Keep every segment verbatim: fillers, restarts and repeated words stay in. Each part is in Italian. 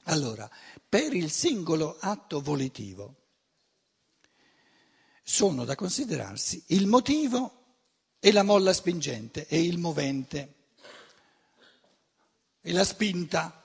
Allora, per il singolo atto volitivo sono da considerarsi il motivo e la molla spingente e il movente e la spinta.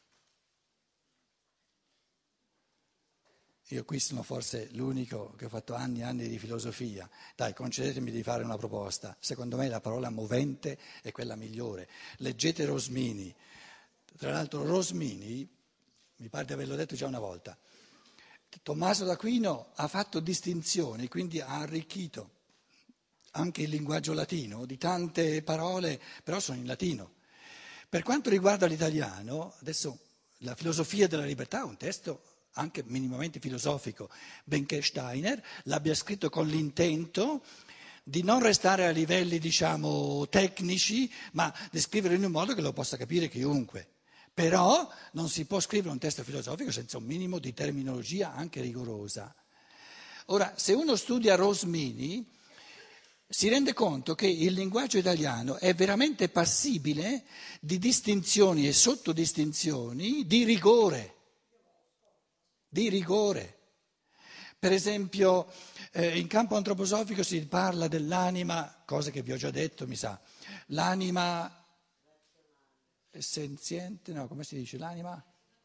Io qui sono forse l'unico che ho fatto anni e anni di filosofia. Dai, concedetemi di fare una proposta. Secondo me la parola movente è quella migliore. Leggete Rosmini. Tra l'altro Rosmini, mi pare di averlo detto già una volta, Tommaso d'Aquino ha fatto distinzioni, quindi ha arricchito anche il linguaggio latino di tante parole, però sono in latino. Per quanto riguarda l'italiano, adesso la filosofia della libertà è un testo anche minimamente filosofico, benché Steiner l'abbia scritto con l'intento di non restare a livelli, diciamo, tecnici, ma di scriverlo in un modo che lo possa capire chiunque. Però non si può scrivere un testo filosofico senza un minimo di terminologia anche rigorosa. Ora, se uno studia Rosmini, si rende conto che il linguaggio italiano è veramente passibile di distinzioni e sottodistinzioni di rigore. Di rigore. Per esempio, eh, in campo antroposofico si parla dell'anima, cosa che vi ho già detto, mi sa, l'anima senziente, no, come si dice? L'anima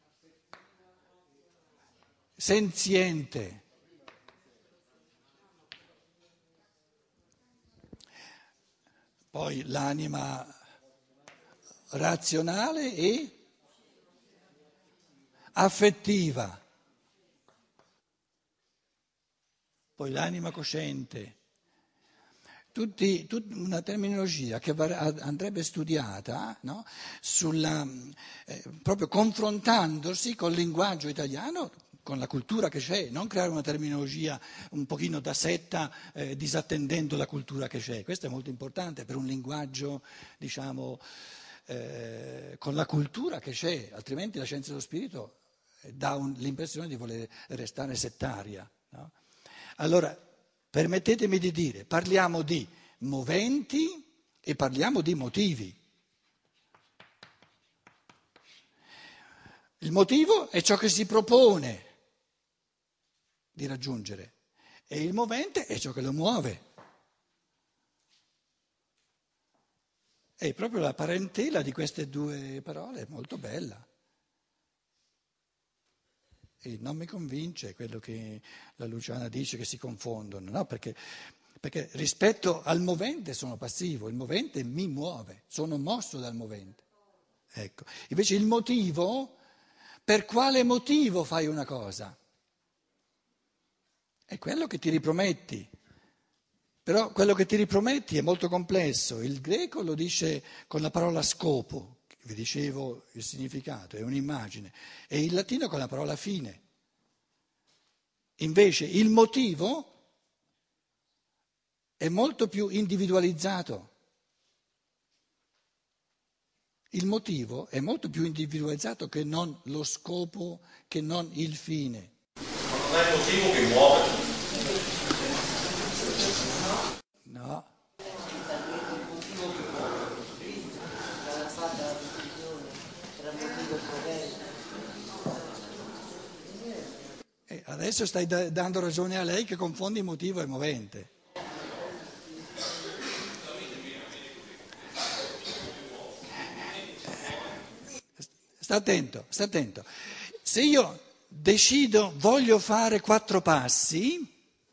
senziente. Poi l'anima razionale e affettiva. Poi l'anima cosciente, tutti, tut, una terminologia che va, andrebbe studiata, no? Sulla, eh, proprio confrontandosi col linguaggio italiano, con la cultura che c'è, non creare una terminologia un pochino da setta eh, disattendendo la cultura che c'è. Questo è molto importante per un linguaggio, diciamo, eh, con la cultura che c'è, altrimenti la scienza dello spirito dà un, l'impressione di voler restare settaria, no? Allora, permettetemi di dire, parliamo di moventi e parliamo di motivi. Il motivo è ciò che si propone di raggiungere e il movente è ciò che lo muove. E proprio la parentela di queste due parole è molto bella. E non mi convince quello che la Luciana dice che si confondono, no? Perché, perché rispetto al movente sono passivo, il movente mi muove, sono mosso dal movente. Ecco. Invece il motivo, per quale motivo fai una cosa? È quello che ti riprometti. Però quello che ti riprometti è molto complesso. Il greco lo dice con la parola scopo. Vi dicevo il significato, è un'immagine, e il latino con la parola fine. Invece il motivo è molto più individualizzato. Il motivo è molto più individualizzato che non lo scopo, che non il fine. Ma non è il motivo che muove. No. E adesso stai da- dando ragione a lei che confondi motivo e movente. Sta attento, sta attento. Se io decido, voglio fare quattro passi,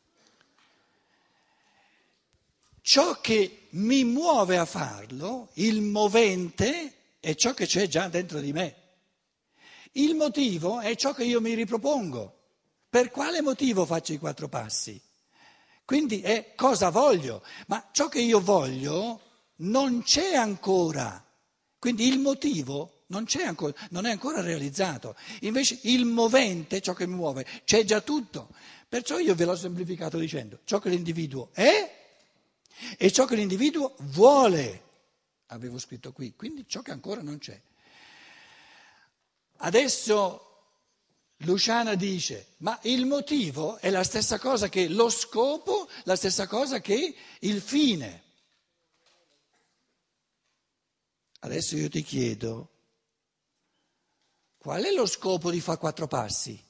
ciò che mi muove a farlo, il movente, è ciò che c'è già dentro di me. Il motivo è ciò che io mi ripropongo. Per quale motivo faccio i quattro passi? Quindi è cosa voglio, ma ciò che io voglio non c'è ancora. Quindi il motivo non c'è ancora, non è ancora realizzato. Invece il movente, ciò che mi muove, c'è già tutto. Perciò io ve l'ho semplificato dicendo ciò che l'individuo è e ciò che l'individuo vuole. Avevo scritto qui, quindi ciò che ancora non c'è. Adesso Luciana dice, ma il motivo è la stessa cosa che lo scopo, la stessa cosa che il fine. Adesso io ti chiedo, Qual è lo scopo di fare quattro passi?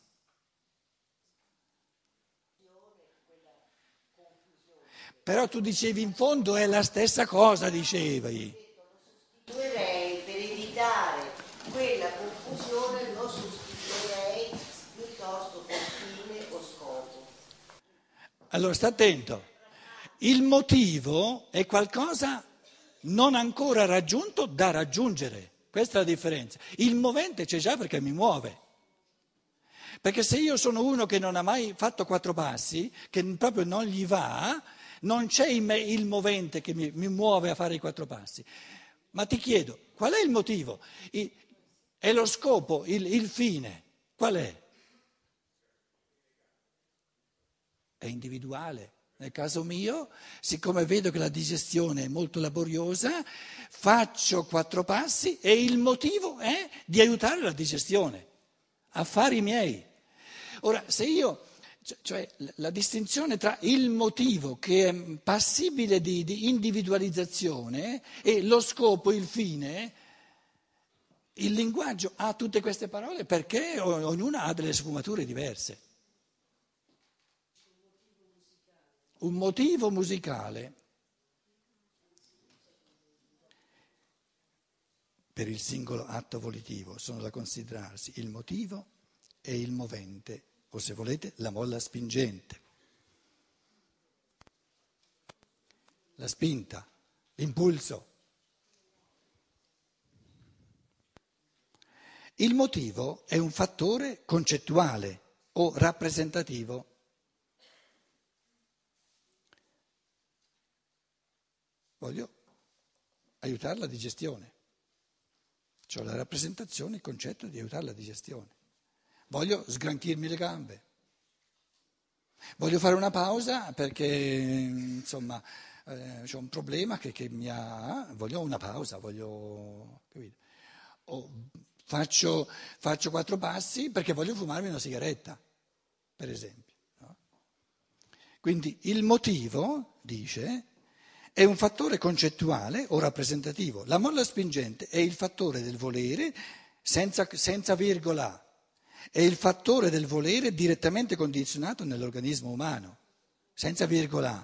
Però tu dicevi in fondo è la stessa cosa, dicevi. Sostituirei per evitare quella confusione, lo sostituirei piuttosto con fine o scopo. Allora sta attento, il motivo è qualcosa non ancora raggiunto da raggiungere, questa è la differenza. Il movente c'è già perché mi muove. Perché se io sono uno che non ha mai fatto quattro passi, che proprio non gli va, non c'è in me il movente che mi, mi muove a fare i quattro passi. Ma ti chiedo, qual è il motivo? I- è lo scopo, il, il fine, qual è? È individuale. Nel caso mio, siccome vedo che la digestione è molto laboriosa, faccio quattro passi e il motivo è di aiutare la digestione, affari miei. Ora, se io, cioè la distinzione tra il motivo che è passibile di, di individualizzazione e lo scopo, il fine, il linguaggio ha tutte queste parole perché ognuna ha delle sfumature diverse. Un motivo musicale per il singolo atto volitivo sono da considerarsi il motivo e il movente, o se volete la molla spingente, la spinta, l'impulso. Il motivo è un fattore concettuale o rappresentativo. Voglio aiutare la digestione, cioè la rappresentazione, il concetto di aiutare la digestione. Voglio sgranchirmi le gambe, voglio fare una pausa perché insomma eh, c'è un problema che, che mi ha, voglio una pausa, voglio, capito? O faccio, faccio quattro passi perché voglio fumarmi una sigaretta, per esempio. No? Quindi il motivo, dice, è un fattore concettuale o rappresentativo. La molla spingente è il fattore del volere senza, senza virgola, è il fattore del volere direttamente condizionato nell'organismo umano, senza virgola.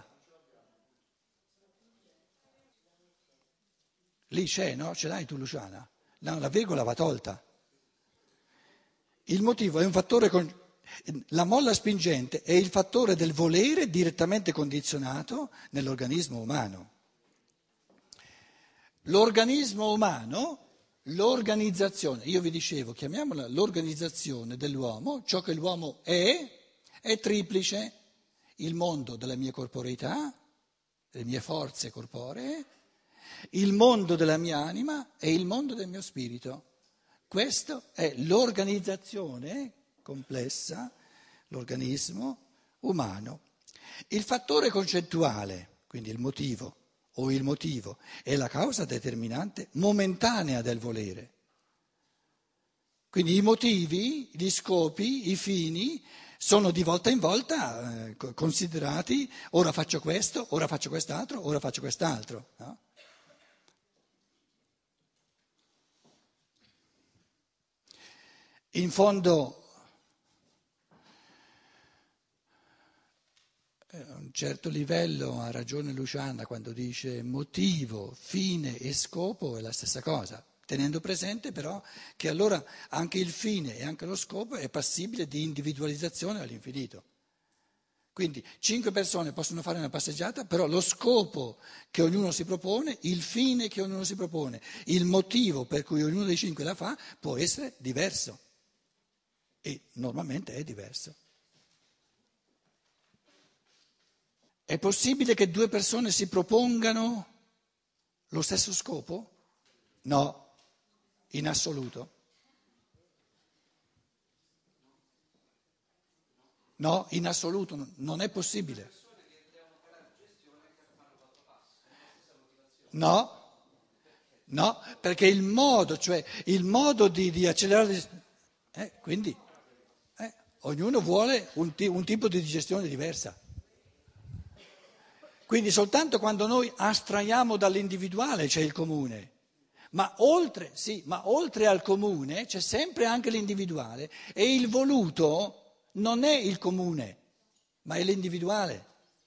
Lì c'è, no? Ce l'hai tu, Luciana? No, la virgola va tolta. Il motivo è un fattore concettuale. La molla spingente è il fattore del volere direttamente condizionato nell'organismo umano. L'organismo umano, l'organizzazione, io vi dicevo, chiamiamola l'organizzazione dell'uomo, ciò che l'uomo è, è triplice: il mondo della mia corporeità, delle mie forze corporee, il mondo della mia anima e il mondo del mio spirito. Questa è l'organizzazione complessa, l'organismo umano. Il fattore concettuale, quindi il motivo o il motivo, è la causa determinante momentanea del volere. Quindi i motivi, gli scopi, i fini sono di volta in volta eh, considerati: ora faccio questo, ora faccio quest'altro, ora faccio quest'altro. No? In fondo, a un certo livello ha ragione Luciana quando dice motivo, fine e scopo è la stessa cosa, tenendo presente però che allora anche il fine e anche lo scopo è passibile di individualizzazione all'infinito. Quindi cinque persone possono fare una passeggiata, però lo scopo che ognuno si propone, il fine che ognuno si propone, il motivo per cui ognuno dei cinque la fa può essere diverso. E normalmente è diverso. È possibile che due persone si propongano lo stesso scopo? No, in assoluto. No, in assoluto non è possibile. No, no, perché il modo, cioè il modo di, di accelerare, eh, quindi eh, ognuno vuole un, un tipo di digestione diversa. Quindi soltanto quando noi astraiamo dall'individuale c'è il comune, Ma oltre, sì, ma oltre al comune c'è sempre anche l'individuale e il voluto non è il comune, ma è l'individuale.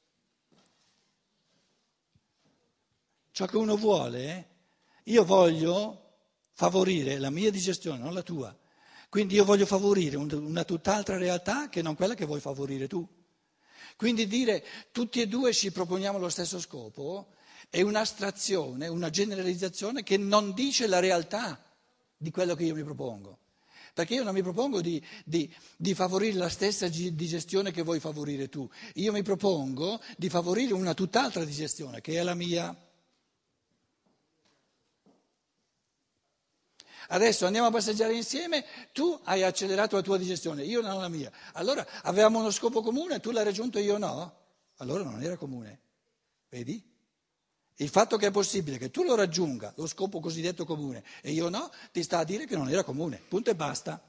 Ciò che uno vuole, io voglio favorire la mia digestione, non la tua. Quindi io voglio favorire una tutt'altra realtà che non quella che vuoi favorire tu. Quindi dire tutti e due ci proponiamo lo stesso scopo è un'astrazione, una generalizzazione che non dice la realtà di quello che io mi propongo. Perché io non mi propongo di, di, di favorire la stessa digestione che vuoi favorire tu. Io mi propongo di favorire una tutt'altra digestione, che è la mia. Adesso andiamo a passeggiare insieme, tu hai accelerato la tua digestione, io non la mia. Allora avevamo uno scopo comune, tu l'hai raggiunto e io no? Allora non era comune. Vedi? Il fatto che è possibile che tu lo raggiunga, lo scopo cosiddetto comune, e io no, ti sta a dire che non era comune. Punto e basta.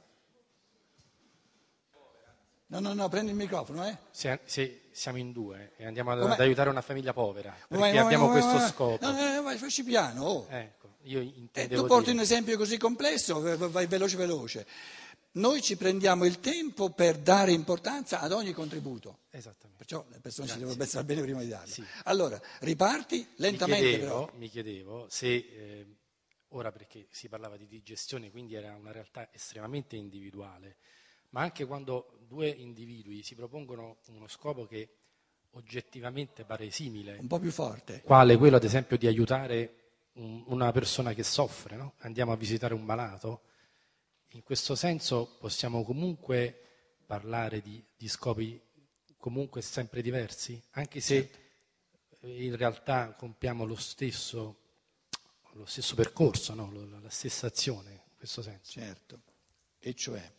No, no, no, prendi il microfono, eh. Se, se siamo in due e andiamo ad, Come- ad aiutare una famiglia povera, perché Ma- ma- abbiamo ma- questo ma- scopo. No, no, vai, facci piano, oh. Ecco, io Eh, intendevo tu porti dire, un esempio così complesso, vai veloce veloce. Noi ci prendiamo il tempo per dare importanza ad ogni contributo. esattamente. Perciò le persone Grazie. si devono pensare bene prima di darlo. Sì. Allora, riparti lentamente mi chiedevo, però. mi chiedevo se, eh, ora perché si parlava di digestione, quindi era una realtà estremamente individuale, ma anche quando due individui si propongono uno scopo che oggettivamente pare simile, Un po' più forte. quale quello ad esempio di aiutare un- una persona che soffre, no? Andiamo a visitare un malato, in questo senso possiamo comunque parlare di, di scopi comunque sempre diversi, anche se eh, in realtà compiamo lo stesso, lo stesso percorso, no? Lo- la stessa azione in questo senso. Certo, e cioè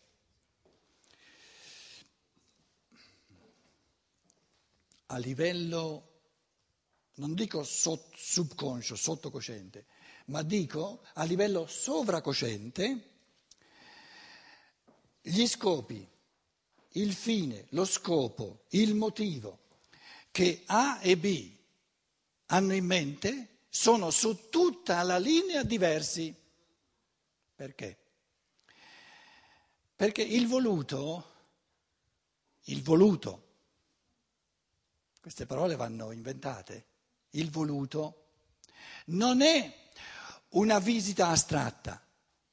a livello, non dico sot- subconscio, sottocosciente, ma dico a livello sovracosciente, gli scopi, il fine, lo scopo, il motivo che A e B hanno in mente sono su tutta la linea diversi. Perché? Perché il voluto, il voluto, queste parole vanno inventate, il voluto non è una visita astratta,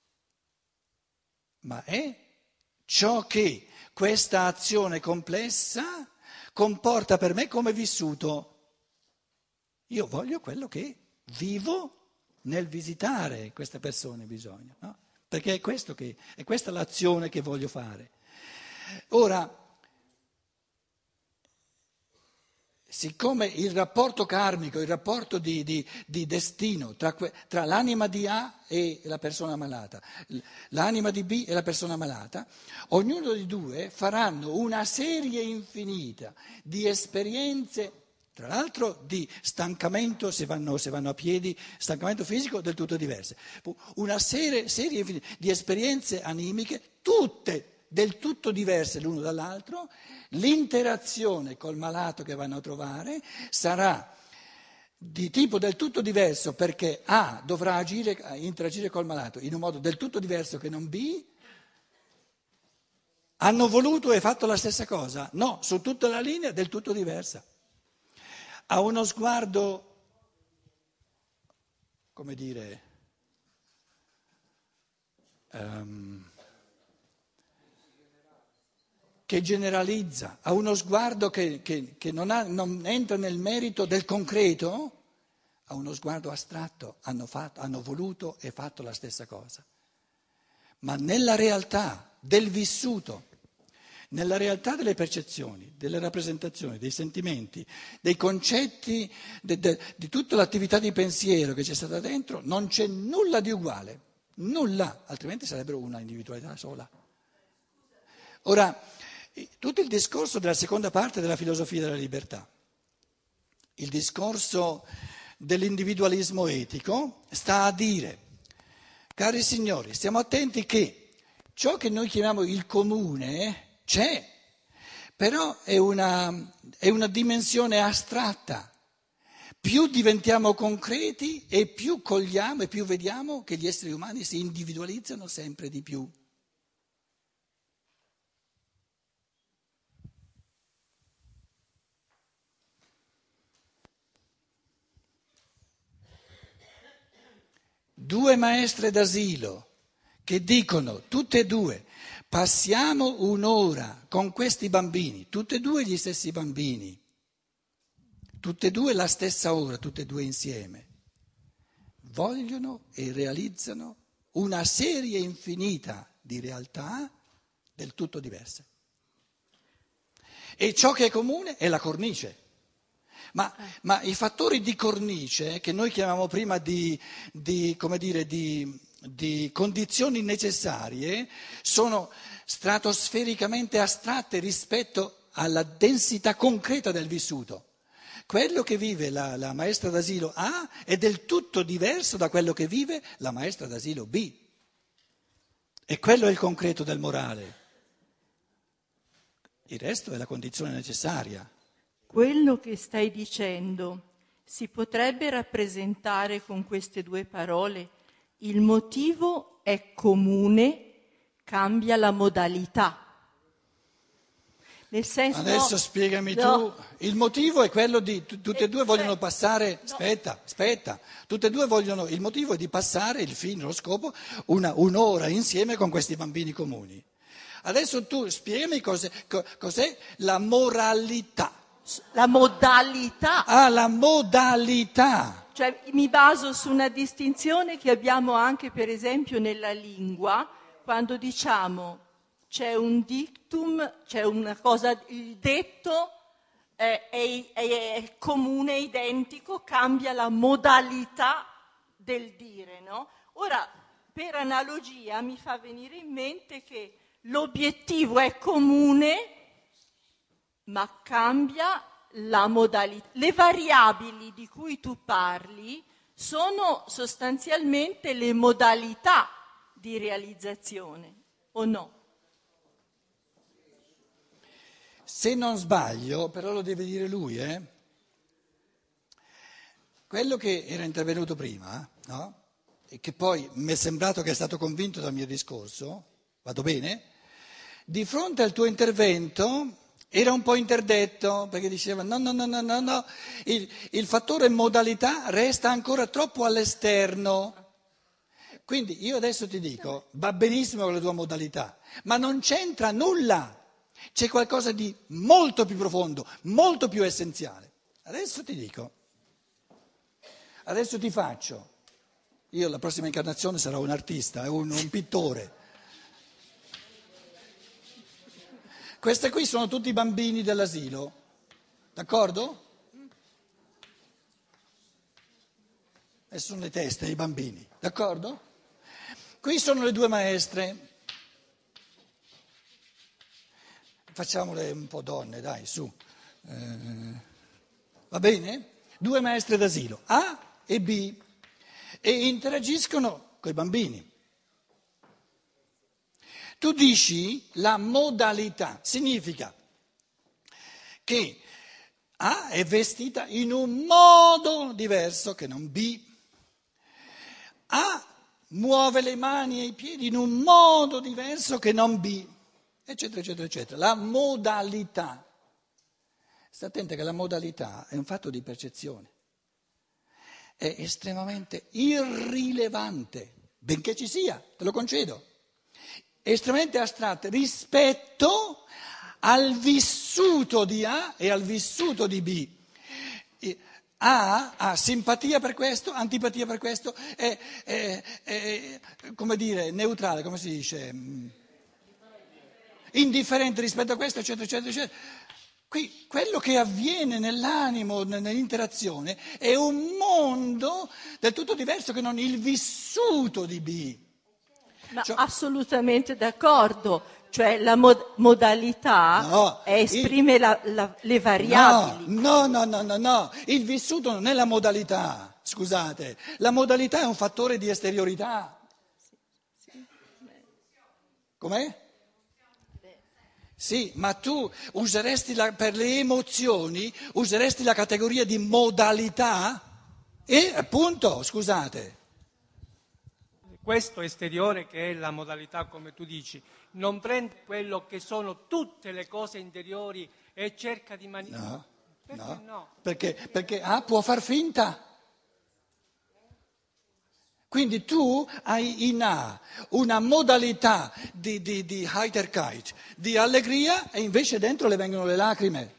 ma è ciò che questa azione complessa comporta per me come vissuto. Io voglio quello che vivo nel visitare queste persone, bisogna, no? Perché è questo che, è questa l'azione che voglio fare. Ora, siccome il rapporto karmico, il rapporto di, di, di destino tra, que- tra l'anima di A e la persona malata, l- l'anima di B e la persona malata, ognuno dei due faranno una serie infinita di esperienze, tra l'altro di stancamento, se vanno, se vanno a piedi, stancamento fisico del tutto diverse, una serie, serie infinita di esperienze animiche, tutte del tutto diverse l'uno dall'altro. L'interazione col malato che vanno a trovare sarà di tipo del tutto diverso, perché A dovrà agire, interagire col malato in un modo del tutto diverso che non B. Hanno voluto e fatto la stessa cosa? No, su tutta la linea del tutto diversa. A uno sguardo, come dire, um, che generalizza, a uno sguardo che, che, che non, ha, non entra nel merito del concreto, a uno sguardo astratto, hanno, fatto, hanno voluto e fatto la stessa cosa. Ma nella realtà del vissuto, nella realtà delle percezioni, delle rappresentazioni, dei sentimenti, dei concetti, de, de, di tutta l'attività di pensiero che c'è stata dentro, non c'è nulla di uguale, nulla, altrimenti sarebbero una individualità sola. Ora, tutto il discorso della seconda parte della filosofia della libertà, il discorso dell'individualismo etico, sta a dire, cari signori, stiamo attenti che ciò che noi chiamiamo il comune c'è, però è una, è una dimensione astratta, più diventiamo concreti e più cogliamo e più vediamo che gli esseri umani si individualizzano sempre di più. Due maestre d'asilo che dicono, tutte e due, passiamo un'ora con questi bambini, tutte e due gli stessi bambini, tutte e due la stessa ora, tutte e due insieme, vogliono e realizzano una serie infinita di realtà del tutto diverse. E ciò che è comune è la cornice. Ma, ma i fattori di cornice, che noi chiamiamo prima di, di, come dire, di, di condizioni necessarie, sono stratosfericamente astratte rispetto alla densità concreta del vissuto. Quello che vive la, la maestra d'asilo A è del tutto diverso da quello che vive la maestra d'asilo B. E quello è il concreto del morale. Il resto è la condizione necessaria. Quello che stai dicendo si potrebbe rappresentare con queste due parole: il motivo è comune, cambia la modalità. Nel senso, adesso spiegami no. tu, il motivo è quello di, t- tutte e due vogliono passare, no. aspetta, aspetta, tutte e due vogliono, il motivo è di passare, il fine, lo scopo, una, un'ora insieme con questi bambini comuni. Adesso tu spiegami cos'è, co- cos'è la moralità. La modalità. Ah, la modalità. Cioè mi baso su una distinzione che abbiamo anche per esempio nella lingua, quando diciamo c'è un dictum, c'è una cosa, il detto è, è, è comune, identico, cambia la modalità del dire, no? Ora, per analogia mi fa venire in mente che l'obiettivo è comune, ma cambia la modalità. Le variabili di cui tu parli sono sostanzialmente le modalità di realizzazione, o no? Se non sbaglio, però lo deve dire lui, eh? Quello che era intervenuto prima, no? E che poi mi è sembrato che è stato convinto dal mio discorso, vado bene? Di fronte al tuo intervento era un po' interdetto, perché diceva no, no, no, no, no, no, il, il fattore modalità resta ancora troppo all'esterno. Quindi io adesso ti dico, va benissimo con la tua modalità, ma non c'entra nulla, c'è qualcosa di molto più profondo, molto più essenziale. Adesso ti dico, adesso ti faccio, io la prossima incarnazione sarò un artista, un, un pittore. Questi qui sono tutti i bambini dell'asilo, d'accordo? E sono le teste dei bambini, d'accordo? Qui sono le due maestre, facciamole un po' donne, dai, su, eh, va bene? Due maestre d'asilo, A e B, e interagiscono coi bambini. Tu dici la modalità, significa che A è vestita in un modo diverso che non B, A muove le mani e i piedi in un modo diverso che non B, eccetera, eccetera, eccetera. La modalità. Sta attenta che la modalità è un fatto di percezione, è estremamente irrilevante, benché ci sia, te lo concedo. Estremamente astratte rispetto al vissuto di A e al vissuto di B. A ha simpatia per questo, antipatia per questo, è, è, è come dire, neutrale, come si dice, indifferente rispetto a questo, eccetera, eccetera, eccetera. Qui quello che avviene nell'animo, nell'interazione, è un mondo del tutto diverso che non il vissuto di B. Ma Cioè, assolutamente d'accordo, cioè la mod- modalità no, esprime il, la, la, le variabili. No, no, no, no, no, il vissuto non è la modalità, scusate, la modalità è un fattore di esteriorità. Com'è? Sì, ma tu useresti la, per le emozioni, useresti la categoria di modalità? E appunto, scusate. Questo esteriore, che è la modalità, come tu dici, non prende quello che sono tutte le cose interiori e cerca di manipolare. No, Perché no, no? Perché, perché ah, può far finta. Quindi tu hai in A una modalità di, di, di Heiterkeit, di allegria, e invece dentro le vengono le lacrime.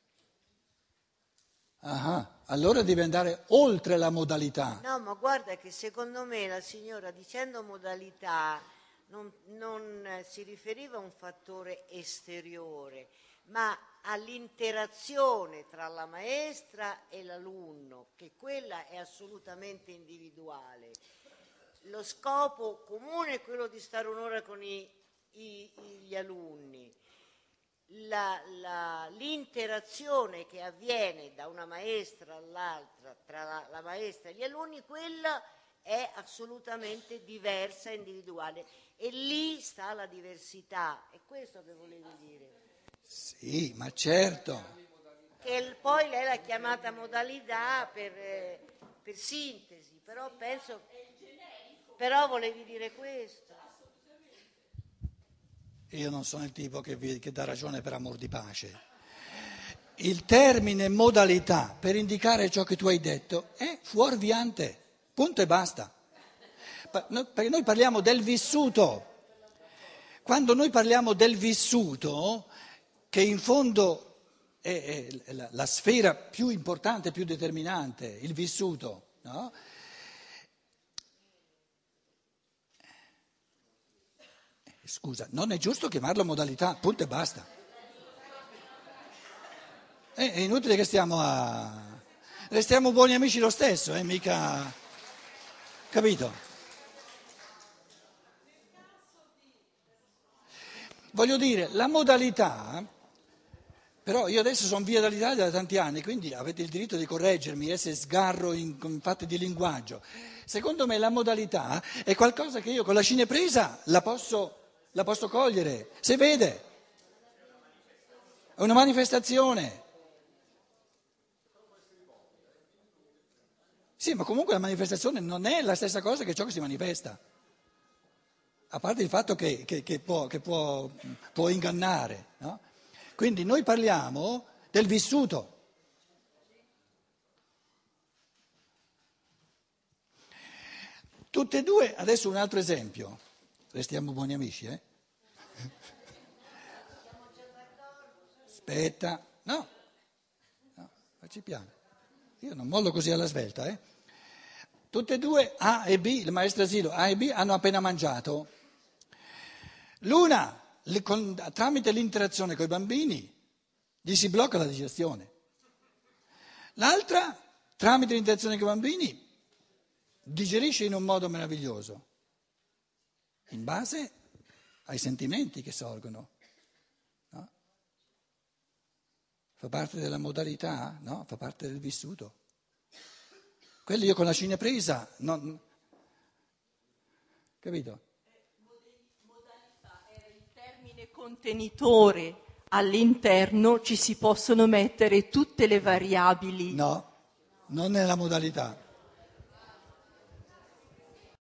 Ah, allora devi andare oltre la modalità. No, ma guarda che secondo me la signora, dicendo modalità, non, non eh, si riferiva a un fattore esteriore, ma all'interazione tra la maestra e l'alunno, che quella è assolutamente individuale. Lo scopo comune è quello di stare un'ora con i, i, gli alunni. La, la, l'interazione che avviene da una maestra all'altra, tra la, la maestra e gli alunni, quella è assolutamente diversa e individuale. E lì sta la diversità, è questo che volevi dire. Sì, ma certo. Che poi lei l'ha chiamata modalità per, eh, per sintesi, però penso... Però volevi dire questo. Io non sono il tipo che, vi, che dà ragione per amor di pace. Il termine modalità per indicare ciò che tu hai detto è fuorviante, punto e basta. Perché noi parliamo del vissuto. Quando noi parliamo del vissuto, che in fondo è, è la, la sfera più importante, più determinante, il vissuto, no? Scusa, non è giusto chiamarlo modalità, punto e basta. È inutile che stiamo a... Restiamo buoni amici lo stesso, eh, mica... Capito? Voglio dire, la modalità... Però io adesso sono via dall'Italia da tanti anni, quindi avete il diritto di correggermi, eh, se sgarro in, in fatti di linguaggio. Secondo me la modalità è qualcosa che io con la cinepresa la posso... La posso cogliere, si vede, è una manifestazione. Sì, ma comunque la manifestazione non è la stessa cosa che ciò che si manifesta, a parte il fatto che, che, che, può, che può, può ingannare, no? Quindi noi parliamo del vissuto. Tutte e due, adesso un altro esempio. Restiamo buoni amici, eh? Aspetta, no, no, facci piano. Io non mollo così alla svelta, eh? Tutte e due, A e B, il maestro asilo, A e B hanno appena mangiato. L'una, le, con, tramite l'interazione con i bambini, gli si blocca la digestione. L'altra, tramite l'interazione con i bambini, digerisce in un modo meraviglioso. In base ai sentimenti che sorgono, no? Fa parte della modalità, no? Fa parte del vissuto. Quello io con la cinepresa, non... capito? Modalità era il termine contenitore, all'interno ci si possono mettere tutte le variabili. No, non nella modalità.